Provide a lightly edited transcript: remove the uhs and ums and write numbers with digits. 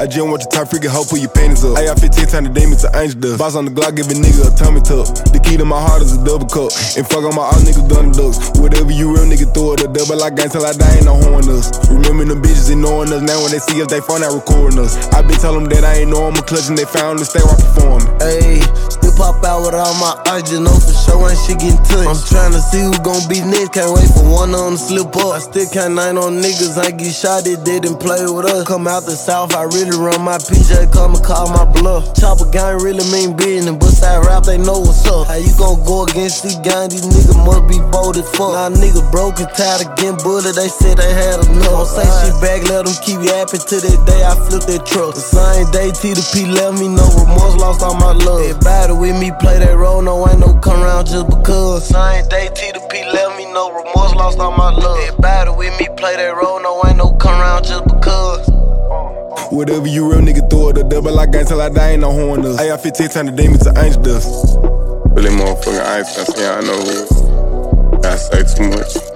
I just want your top freaking hoe, put your panties up. AR-15 turn the demons to angel dust. Boss on the Glock, give a nigga a tummy tuck. The key to my heart is a double cup. And fuck on my all niggas done ducks. Whatever you real nigga throw it, a double like gang till I die, ain't no horn us. Remember them bitches ignoring us. Now when they see us, they phone out recording us. I been telling them that I ain't know I'm a clutch and they found us, stay while performing. Ayy, still pop out with all my eyes, just know for sure ain't shit getting touched. I'm tryna see who gon' be next, can't wait for one of them to slip up. I still can't nine on niggas, ain't get shot, they didn't play with us. Come out the south, I really run my PJ, come and call my bluff. Chopper gang really mean business, but side rap, they know what's up. How you gon' go against these gang, these niggas must be bold as fuck. Now niggas broke and tired of getting bullied, they said they had enough. Don't say shit back, let them keep yapping till that day I flip that truck. The same day T to P left me, no remorse, lost all my love. Everybody with me play that role, no ain't no come around just because. Same day T to P left me, no remorse, lost all my love. Everybody with me play that role, no ain't no come around just because. Whatever you real nigga throw it, a double like gang till I die, ain't no horn us. AR-15 turn the demons to angel dust. Really motherfucking ice, I know who. I say too much.